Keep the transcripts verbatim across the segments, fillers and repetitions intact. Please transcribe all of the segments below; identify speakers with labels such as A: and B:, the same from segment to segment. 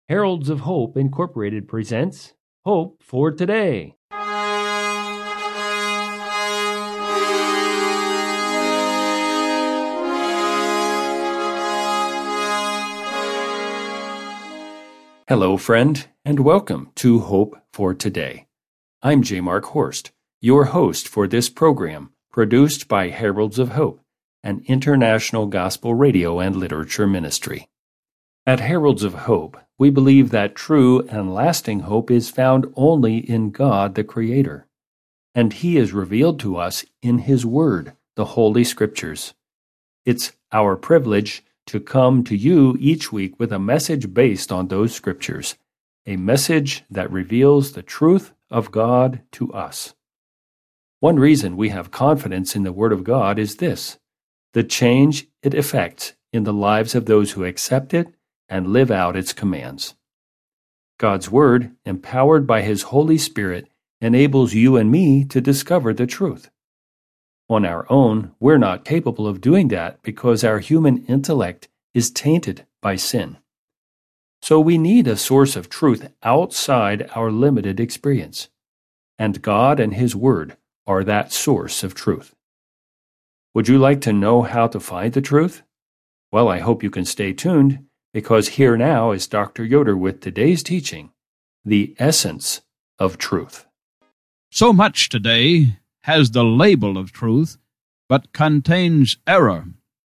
A: Heralds of Hope Incorporated presents Hope for Today. Hello, friend, and welcome to Hope for Today. I'm J. Mark Horst, your host for this program, produced by Heralds of Hope, an international gospel radio and literature ministry. At Heralds of Hope, we believe that true and lasting hope is found only in God the Creator, and He is revealed to us in His Word, the Holy Scriptures. It's our privilege to come to you each week with a message based on those Scriptures, a message that reveals the truth of God to us. One reason we have confidence in the Word of God is this: the change it effects in the lives of those who accept it and live out its commands. God's Word, empowered by His Holy Spirit, enables you and me to discover the truth. On our own, we're not capable of doing that because our human intellect is tainted by sin. So we need a source of truth outside our limited experience. And God and His Word are that source of truth. Would you like to know how to find the truth? Well, I hope you can stay tuned, because here now is Doctor Yoder with today's teaching, The Essence of Truth.
B: So much today has the label of truth, but contains error.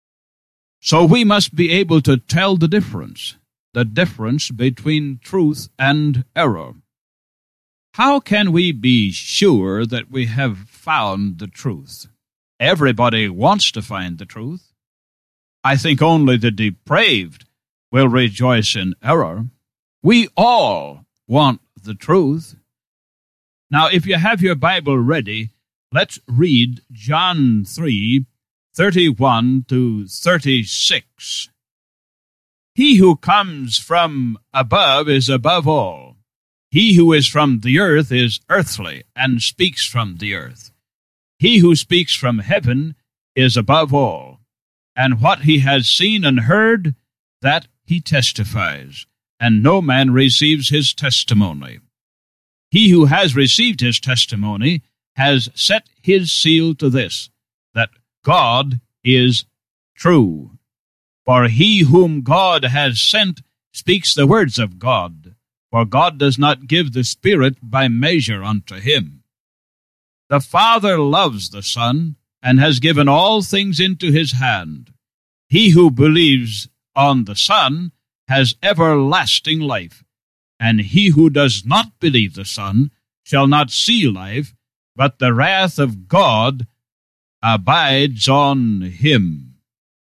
B: So we must be able to tell the difference, the difference between truth and error. How can we be sure that we have found the truth? Everybody wants to find the truth. I think only the depraved will rejoice in error. We all want the truth. Now, if you have your Bible ready, let's read John three, thirty-one to thirty-six. He who comes from above is above all. He who is from the earth is earthly, and speaks from the earth. He who speaks from heaven is above all, and what he has seen and heard, that he testifies, and no man receives his testimony. He who has received his testimony has set his seal to this, that God is true. For he whom God has sent speaks the words of God, for God does not give the Spirit by measure unto him. The Father loves the Son, and has given all things into his hand. He who believes on the Son has everlasting life, and he who does not believe the Son shall not see life, but the wrath of God abides on him.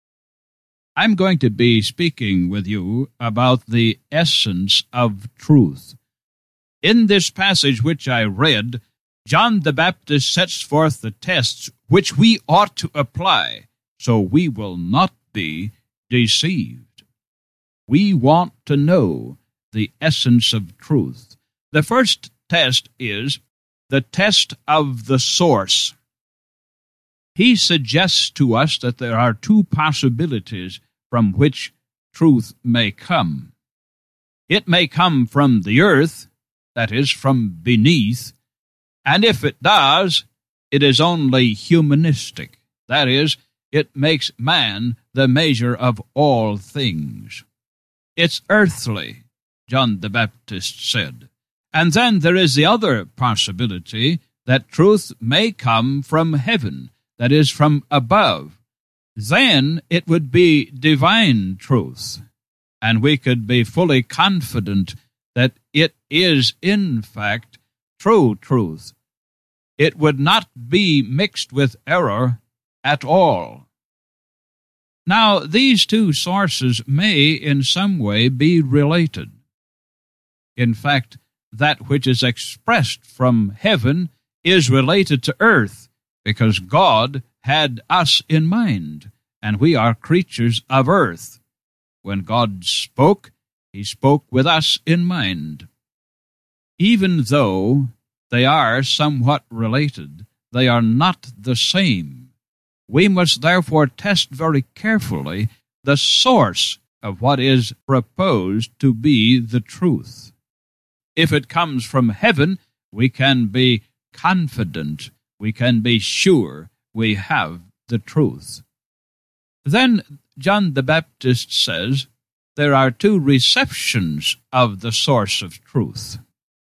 B: I'm going to be speaking with you about the essence of truth. In this passage which I read, John the Baptist sets forth the tests which we ought to apply, so we will not be deceived. We want to know the essence of truth. The first test is the test of the source. He suggests to us that there are two possibilities from which truth may come. It may come from the earth, that is, from beneath, and if it does, it is only humanistic. That is, it makes man the measure of all things. It's earthly, John the Baptist said. And then there is the other possibility that truth may come from heaven, that is, from above. Then it would be divine truth, and we could be fully confident that it is, in fact, true truth. It would not be mixed with error at all. Now, these two sources may in some way be related. In fact, that which is expressed from heaven is related to earth, because God had us in mind, and we are creatures of earth. When God spoke, He spoke with us in mind. Even though they are somewhat related, they are not the same. We must therefore test very carefully the source of what is proposed to be the truth. If it comes from heaven, we can be confident, we can be sure we have the truth. Then John the Baptist says there are two receptions of the source of truth.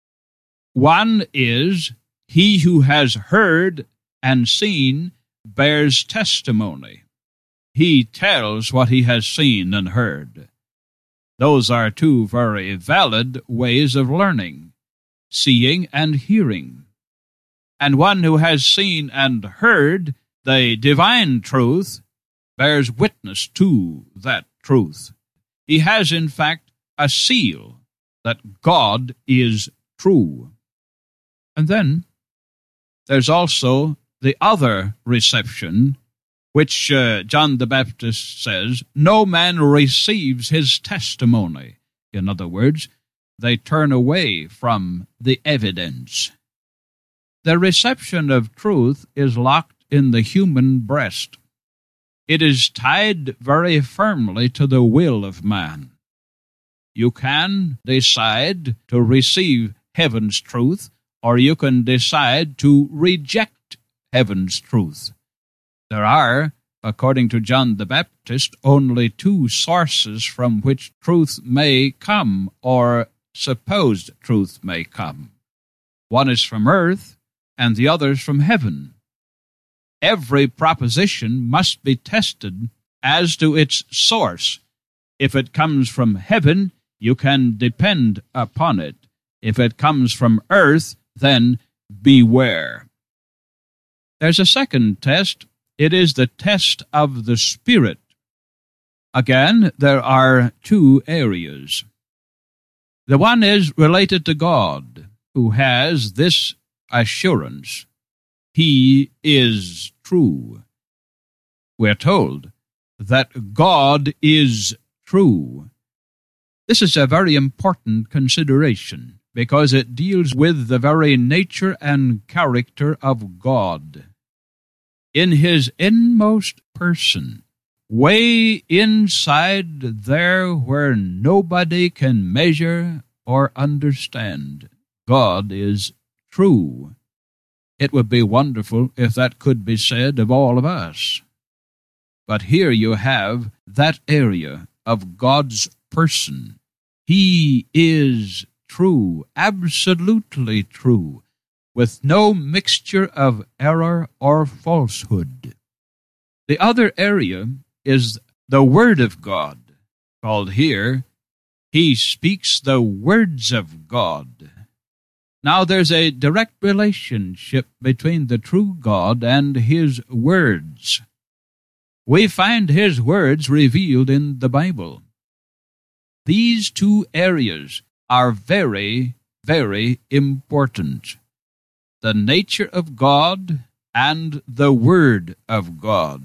B: One is he who has heard and seen bears testimony. He tells what he has seen and heard. Those are two very valid ways of learning, seeing and hearing. And one who has seen and heard the divine truth bears witness to that truth. He has, in fact, a seal that God is true. And then there's also the other reception, which uh, John the Baptist says, no man receives his testimony. In other words, they turn away from the evidence. The reception of truth is locked in the human breast. It is tied very firmly to the will of man. You can decide to receive heaven's truth, or you can decide to reject heaven's truth. There are, according to John the Baptist, only two sources from which truth may come, or supposed truth may come. One is from earth, and the other is from heaven. Every proposition must be tested as to its source. If it comes from heaven, you can depend upon it. If it comes from earth, then beware. There's a second test. It is the test of the Spirit. Again, there are two areas. The one is related to God, who has this assurance: He is true. We're told that God is true. This is a very important consideration because it deals with the very nature and character of God. In His inmost person, way inside there where nobody can measure or understand, God is true. It would be wonderful if that could be said of all of us. But here you have that area of God's person. He is true, absolutely true, with no mixture of error or falsehood. The other area is the Word of God, called here, He speaks the words of God. Now there's a direct relationship between the true God and His words. We find His words revealed in the Bible. These two areas are very, very important. The nature of God and the Word of God.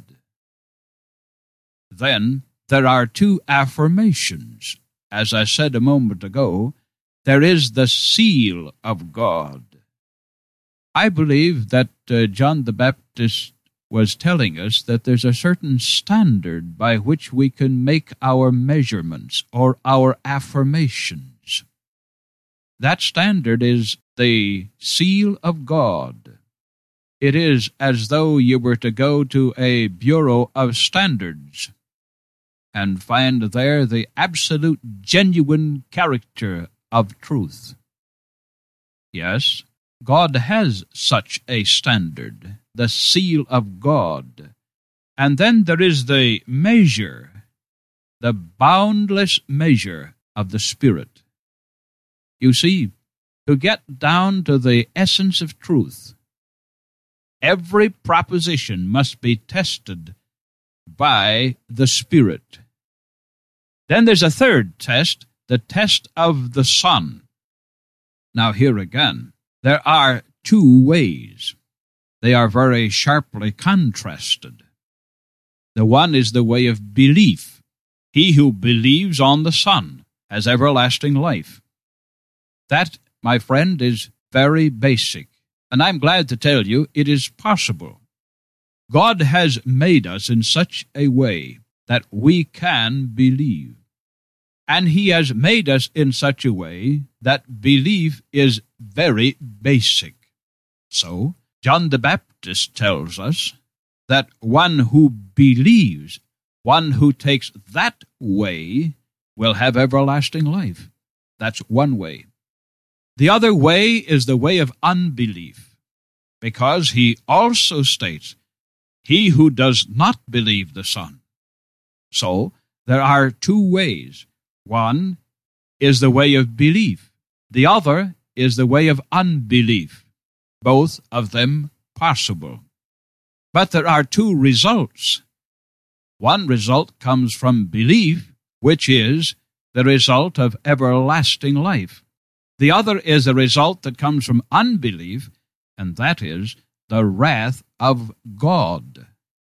B: Then there are two affirmations. As I said a moment ago, there is the seal of God. I believe that uh, John the Baptist was telling us that there's a certain standard by which we can make our measurements or our affirmations. That standard is the seal of God. It is as though you were to go to a bureau of standards and find there the absolute genuine character of truth. Yes, God has such a standard, the seal of God. And then there is the measure, the boundless measure of the Spirit. You see, to get down to the essence of truth, every proposition must be tested by the Spirit. Then there's a third test, the test of the Son. Now here again, there are two ways. They are very sharply contrasted. The one is the way of belief. He who believes on the Son has everlasting life. That, my friend, is very basic, and I'm glad to tell you it is possible. God has made us in such a way that we can believe. And he has made us in such a way that belief is very basic. So, John the Baptist tells us that one who believes, one who takes that way, will have everlasting life. That's one way. The other way is the way of unbelief, because he also states, he who does not believe the Son. So, there are two ways. One is the way of belief. The other is the way of unbelief. Both of them possible. But there are two results. One result comes from belief, which is the result of everlasting life. The other is a result that comes from unbelief, and that is the wrath of God.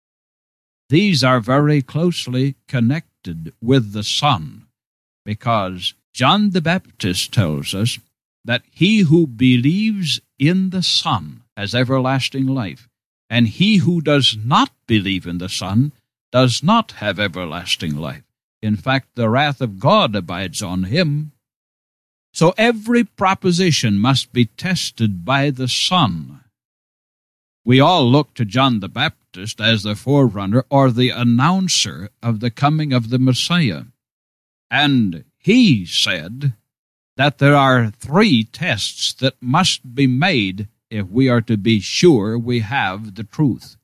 B: These are very closely connected with the Son, because John the Baptist tells us that he who believes in the Son has everlasting life, and he who does not believe in the Son does not have everlasting life. In fact, the wrath of God abides on him. So every proposition must be tested by the Son. We all look to John the Baptist as the forerunner or the announcer of the coming of the Messiah. And he said that there are three tests that must be made if we are to be sure we have the truth.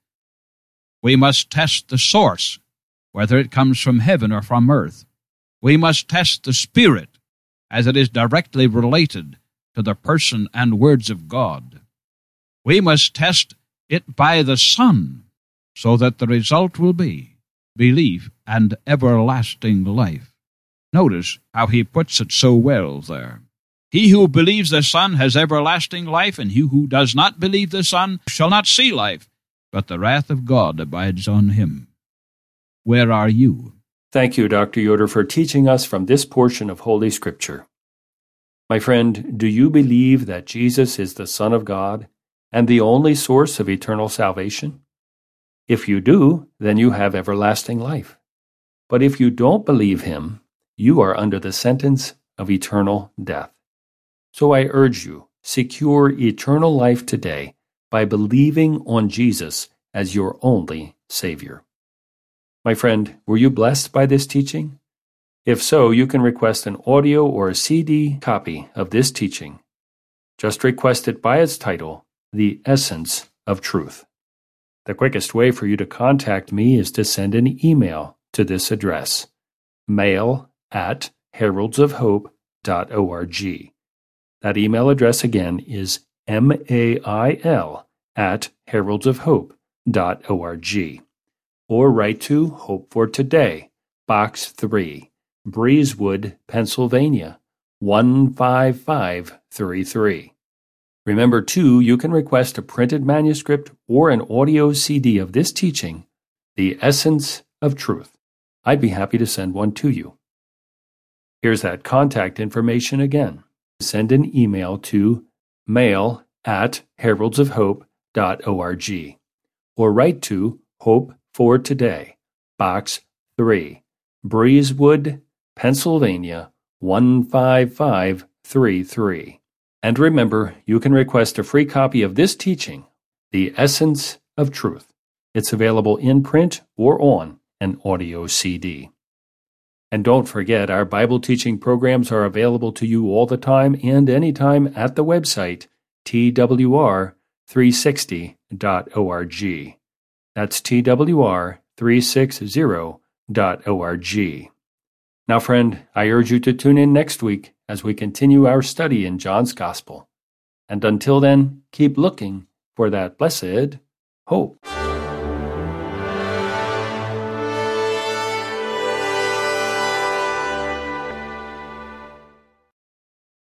B: We must test the source, whether it comes from heaven or from earth. We must test the Spirit, as it is directly related to the person and words of God. We must test it by the Son, so that the result will be belief and everlasting life. Notice how he puts it so well there. He who believes the Son has everlasting life, and he who does not believe the Son shall not see life, but the wrath of God abides on him. Where are you?
A: Thank you, Doctor Yoder, for teaching us from this portion of Holy Scripture. My friend, do you believe that Jesus is the Son of God and the only source of eternal salvation? If you do, then you have everlasting life. But if you don't believe him, you are under the sentence of eternal death. So I urge you, secure eternal life today by believing on Jesus as your only Savior. My friend, were you blessed by this teaching? If so, you can request an audio or a C D copy of this teaching. Just request it by its title, The Essence of Truth. The quickest way for you to contact me is to send an email to this address, mail at heralds of hope dot org. That email address again is mail at heralds of hope dot org. Or write to Hope for Today, Box three, Breezewood, Pennsylvania, one five five three three. Remember, too, you can request a printed manuscript or an audio C D of this teaching, The Essence of Truth. I'd be happy to send one to you. Here's that contact information again. Send an email to mail at heralds of hope dot org or write to Hope for Today, Box three, Breezewood, Pennsylvania, one five five three three. And remember, you can request a free copy of this teaching, The Essence of Truth. It's available in print or on an audio C D. And don't forget, our Bible teaching programs are available to you all the time and anytime at the website T W R three sixty dot org. That's T W R three sixty dot org. Now, friend, I urge you to tune in next week as we continue our study in John's Gospel. And until then, keep looking for that blessed hope.